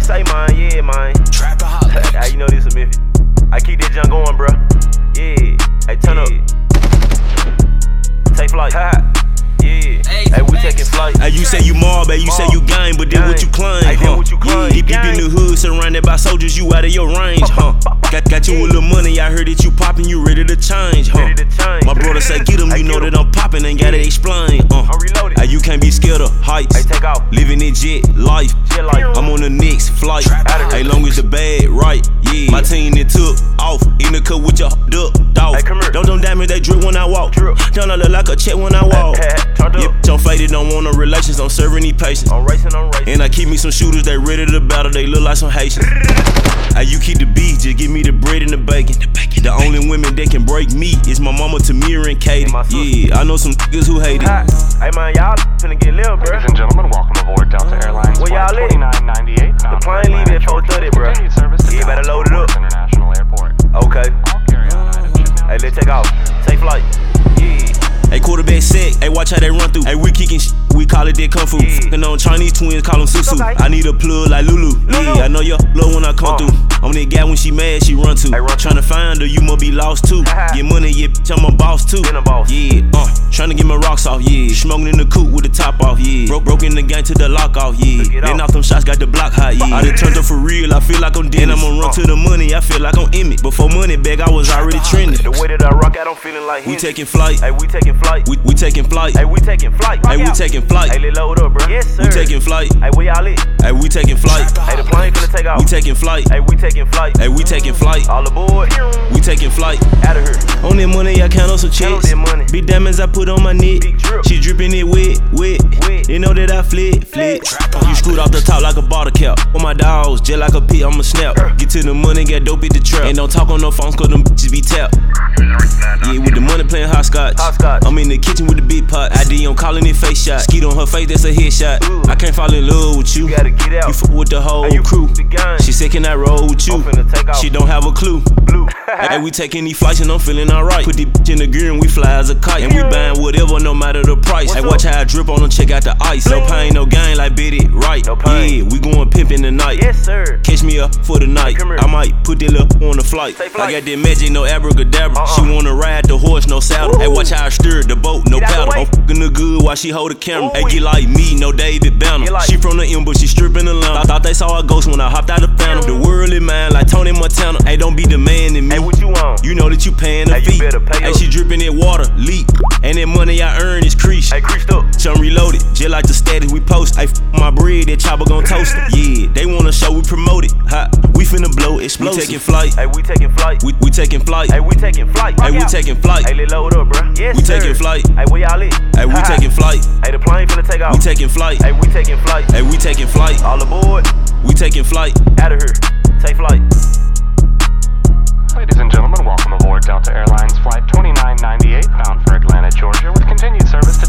say, man? Yeah, man. Trapaholics. How you know this is Memphis? I keep that junk going, bruh. Yeah. Hey, turn up. Take flight. Yeah. Hey, we taking flight. Hey, you say you mob, hey, you say you gang, but then what you claim, Hey, then huh? what you claim, Deep in the hood, surrounded by soldiers, you out of your range, huh? Got you a little money, I heard that you poppin', you ready to change, huh? Ready to change. My brother say get him, you know that I'm poppin', ain't gotta explain, I'm reloaded. Hey, you can't be scared of heights. Hey, take off. Living in jet life. Jet life. I'm on the next flight. Outta Hey, here. long as the bag right, yeah. My team that took off in the cut with your duck dog. Hey, come here. Don't damage, they drip when I walk. Drip. Don't I look like a check when I walk. Turned up. Yep, I'm faded, don't want no relations, I'm serving these patients. I'm racing. And I keep me some shooters, they ready to battle, they look like some Haitians. Hey, you keep the beef, just give me the bread and the bacon. The only women that can break me is my mama Tamira and Katie. And my sister. Yeah, I know some niggas who hate it. Hey, man, y'all finna get little, bruh. Ladies and gentlemen, welcome aboard Delta Airlines Where y'all flight at? 2998. The plane leaving at 4:30, bruh. Continued service to You better Dallas load it Fort up. Worth International Airport. Okay. All carry-on items should now Hey, let's take off. Take flight. Yeah. Hey, quarterback set, hey, watch how they run through. Hey, we kicking we call it that kung fu. Yeah. Fucking on Chinese twins, call them Susu. Okay. I need a plug like Lulu. Yeah, I know your love when I come through. I'm that guy when she mad, she run to. Hey, run to. Tryna find her, you must be lost too. Get money, yeah, bitch, I'm a boss too. Been a boss. Yeah, tryna get my rocks off, yeah. Smoking in the coupe with the top off, yeah. Broke in the gang to the lock off, yeah. Get Then off. off them shots, got the block hot, yeah. I done turned up for real, I feel like I'm dead. And I'm gonna run to the money, I feel like I'm Emmett. Before money bag, I was already trending. The way that I rock out, I'm feeling like We Henry. taking flight, Hey, we taking flight. we taking flight. Hey, we taking flight. Hey, we taking flight. Hey, let's load up, bruh. Yes, sir. We taking flight. Hey, where y'all at? Hey, we taking flight. Hey, the plane finna take off. We taking flight. Hey, we taking flight. Hey, we taking flight. All aboard. We taking flight. Out of here. On that money, I count on some Count on checks. that money. Big diamonds I put on my neck. Big drip. She dripping it wet. Wet. They know that I flit. You screwed off the top like a bottle cap. On my dogs, just like a pit, I'ma snap. Get to the money, get dope at the trap. And don't talk on no phones, cause them bitches be tapped. Yeah, with the money playing hopscotch. Hopscotch. I'm in the kitchen with the big pot. ID on calling it face shot. Skeet on her face, that's a headshot. Ooh. I can't fall in love with you. You gotta get out. You fuck with the whole Hey, you crew. the gang. She said, can I roll with you? I'm finna take off. She don't have a clue. Blue. Hey, we taking these flights and I'm feeling alright. Put the bitch in the gear and we fly as a kite. And we buying whatever, no matter the price. Hey, watch how I drip on them, check out the ice. No pain, no gain, like Betty, right? No pain. Yeah, we going pimpin' tonight. Yes, sir. Catch me up for the night. Come here. I might put that little on the flight. Take flight. I got that magic, no abracadabra. She wanna ride the horse, no saddle. Ooh. Hey, watch how I steer the boat, no Get out paddle. the way. I'm fucking the good while she hold the camera. Ooh, Hey, get like me, no David Banner. Get like- She from the M, but she stripping the lamb. Thought they saw a ghost when I hopped out the phantom. The world is mine, like Tony Montana. Hey, don't be the man in me. Hey, what you want? You know that you paying the Hey, you fee. better pay Hey, up. she dripping that water, leak. And that money I earn is crease. Hey, creased up. So I'm reloaded, just like the status we post. Hey, my bread, that chopper gon' toast it. Yeah, they wanna show we promote it. Ha, we finna blow explosive. We taking flight. Hey, we taking flight. We taking flight. Hey, we taking flight. Hey, we Rock out. taking flight. Hey, let's load up, bruh. Yes, We sir. taking flight. Hey, where y'all at? Hey, we taking flight. Hey, the plane finna take off. We taking flight. Hey, we taking flight. Hey, we taking flight. All aboard. We taking flight. Out of here. Take flight. Ladies and gentlemen, welcome aboard Delta Airlines flight 2998 bound for Atlanta, Georgia with continued service to